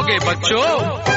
खाओगे बच्चों?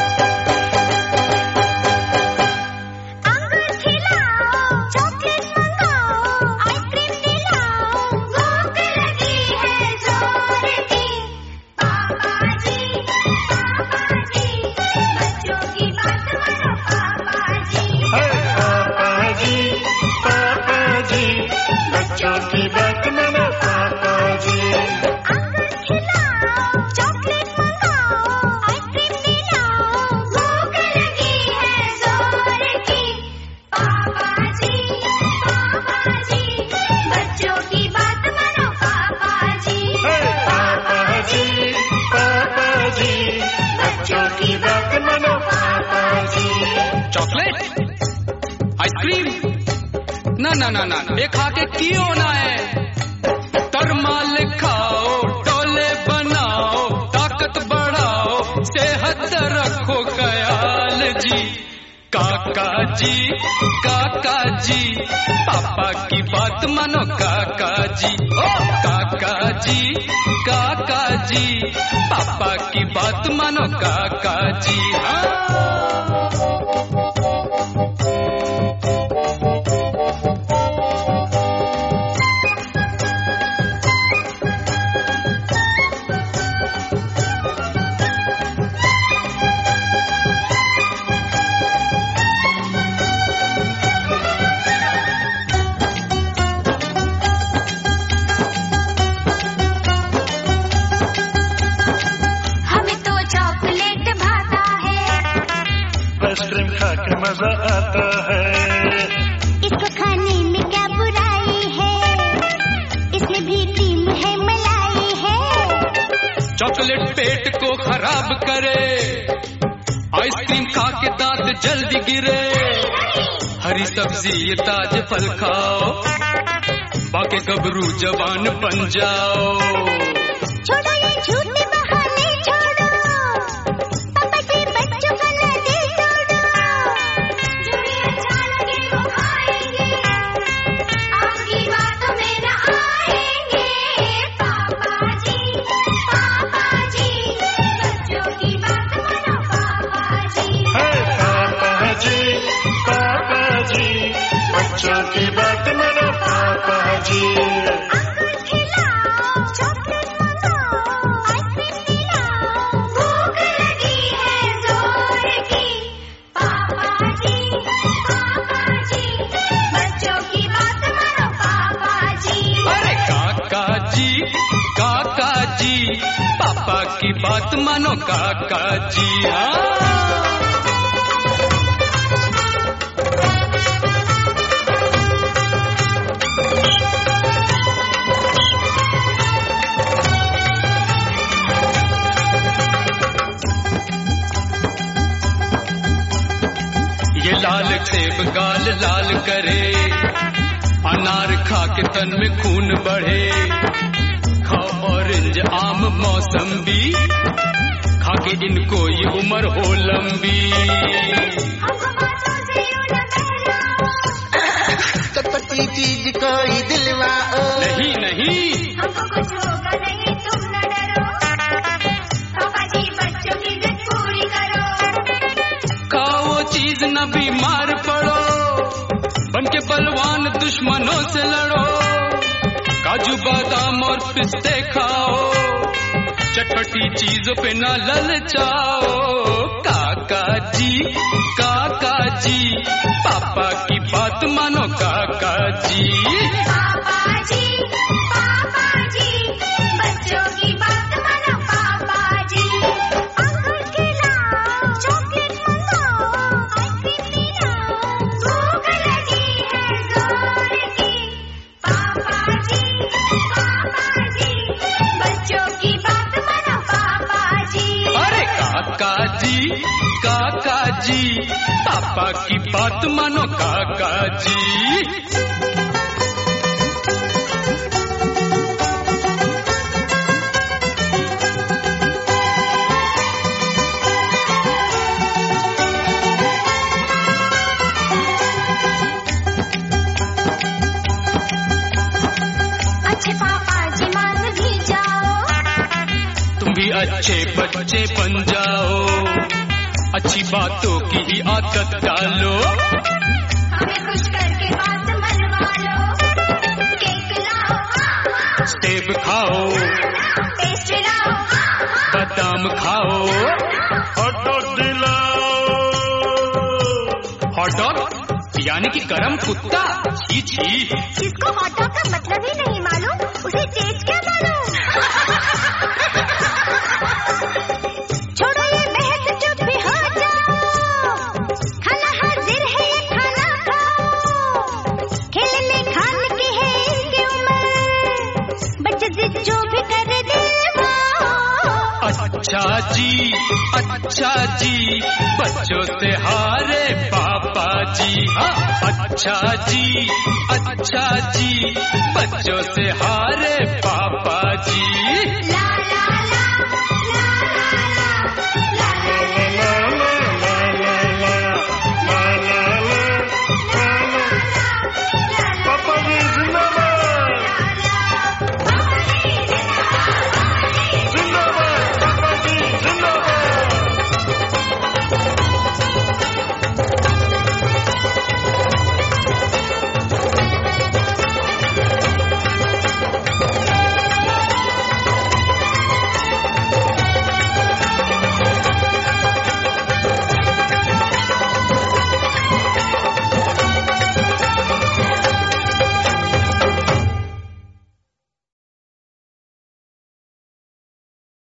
ना ना ना ना, ये खा के क्यों ना है? तरमाल खाओ, डोले बनाओ, ताकत बढ़ाओ, सेहत रखो ख्याल जी। काका जी, पापा की बात मानो काका जी। ओ काका जी, पापा की बात मानो काका जी। हाँ मजा आता है, इसको खाने में क्या बुराई है, इसमें भी क्रीम है मलाई है। चॉकलेट पेट को खराब करे, आइसक्रीम खा के दांत जल्दी गिरे। हरी सब्जी ये ताजे फल खाओ, बाकी गबरू जवान बन जाओ। छोड़ो ये झूठे बहाने छोड़ो, पापा जी बच्चों का ना दिल तोड़ो। जो भी अच्छा लगे वो खाएंगे, आपकी बातों में न आएंगे। पापा जी, बच्चों की बात मानो पापा जी। पापा जी, बच्चों की बात मानो पापा जी। काका जी, पापा की बात मानो काका जी। ये लाल सेब गाल लाल करे, अनार खा के तन में खून बढ़े। खाओ ऑरेंज आम मौसम्बी, खा के इनको ये उम्र हो लंबी। चटपटी चीज कोई दिलवाओ। नहीं नहीं, हमको कुछ होगा नहीं, तुम न डरो। पापा जी बच्चों की जिद पूरी करो। खाओ वो चीज न बीमार पड़ो, बन के बलवान दुश्मनों से लड़ो। काजू बादाम और पिस्ते खाओ, चटपटी चीजों पे ना ललचाओ। काका जी, पापा की बात मानो काका जी। पापा जी, बच्चों की बात मानो पापा जी। अंगूर खिलाओ, चॉकलेट मंगाओ, आइसक्रीम पिलाओ, भूख लगी है जोर की। पापा जी, बच्चों की बात मानो पापा जी। अरे काका जी, पापा की बात मानो काका जी। अच्छे पापा जी मान भी जाओ, तुम भी भी अच्छे बच्चे बन जाओ, अच्छी बातों की ही आदत डालो। हमें खुश करके बात मनवा लो। केक लाओ, सेब खाओ, पेस्ट्री लाओ, बादाम खाओ, हॉट डॉग दिलाओ। हॉट डॉग यानी कि गरम कुत्ता। छी छी। जिसको हॉट डॉग का मतलब ही नहीं मालूम, उसे चीज क्या मालूम। छोड़ो ये बहस, चुप भी हो जाओ। खाना हाजिर है, ये खाना खाओ। खेलने खाने की है इनकी उम्र, बच्चे जिद जो भी करे दिलवाओ। अच्छा जी, अच्छा जी, बच्चों से हारे पापा जी। हाँ, अच्छा जी, अच्छा जी, बच्चों से हारे पापा जी।